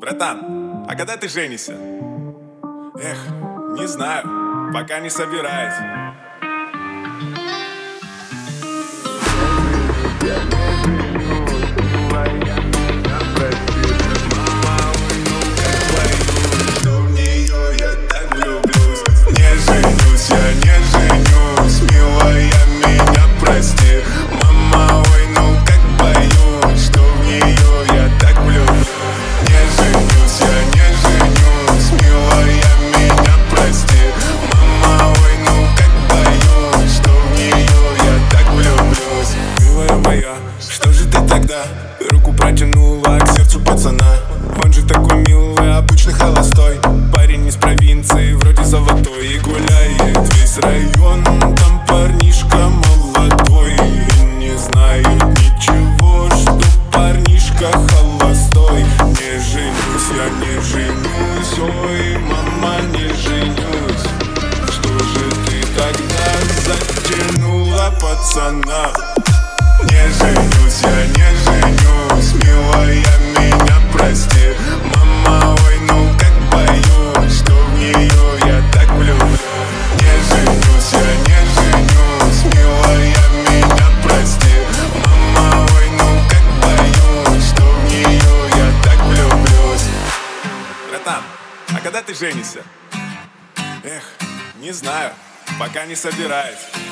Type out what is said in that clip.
Братан, а когда ты женишься? Эх, не знаю, пока не собираюсь. Что же ты тогда руку протянула к сердцу пацана? Он же такой милый, обычно холостой парень из провинции, вроде золотой. И гуляет весь район, там парнишка молодой. И не знает ничего, что парнишка холостой. Не женюсь, я не женюсь, ой, мама, не женюсь. Что же ты тогда затянула пацана? Не женюсь, я не женюсь, милая, меня прости. Мама, ой, ну как боюсь, что в нее я так влюблюсь. Не женюсь, я не женюсь, милая, меня прости. Мама, ой, ну как боюсь, что в нее я так влюблюсь. Братан, а когда ты женишься? Эх, не знаю, пока не собираюсь.